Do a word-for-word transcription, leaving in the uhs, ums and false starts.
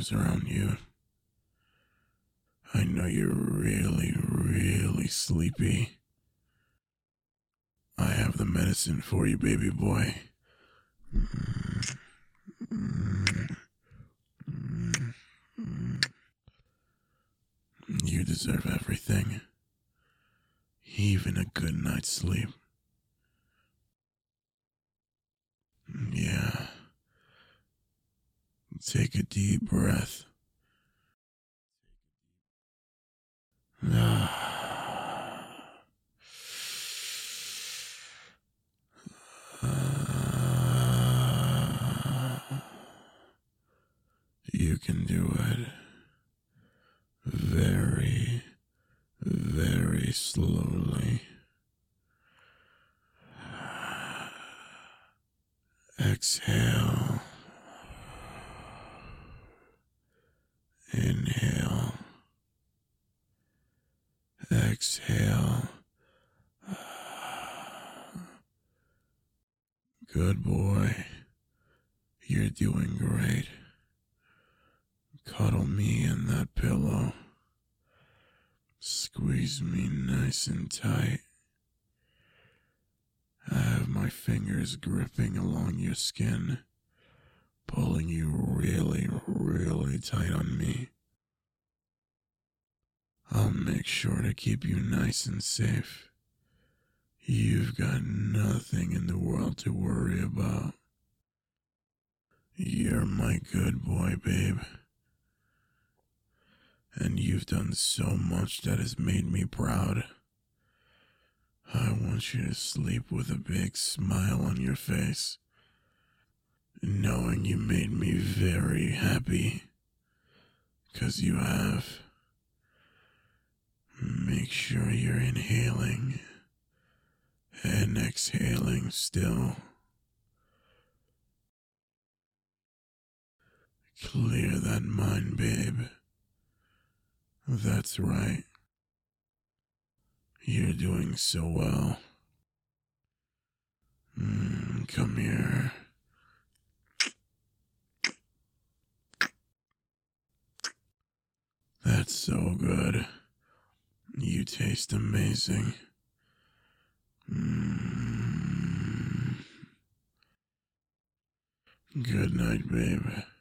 arms around you. I know you're really, really sleepy. I have the medicine for you, baby boy. You deserve everything, even a good night's sleep. Yeah. Take a deep breath. You can do it very, very slowly. Exhale. Inhale. Exhale. Good boy. You're doing great. Cuddle me in that pillow. Squeeze me nice and tight. I have my fingers gripping along your skin, pulling you really, really tight on me. I'll make sure to keep you nice and safe. You've got nothing in the world to worry about. You're my good boy, babe. And you've done so much that has made me proud. I want you to sleep with a big smile on your face, knowing you made me very happy. 'Cause you have. Make sure you're inhaling and exhaling still. Clear that mind, babe. That's right. You're doing so well. Mm, come here. That's so good. You taste amazing. Mm. Good night, babe.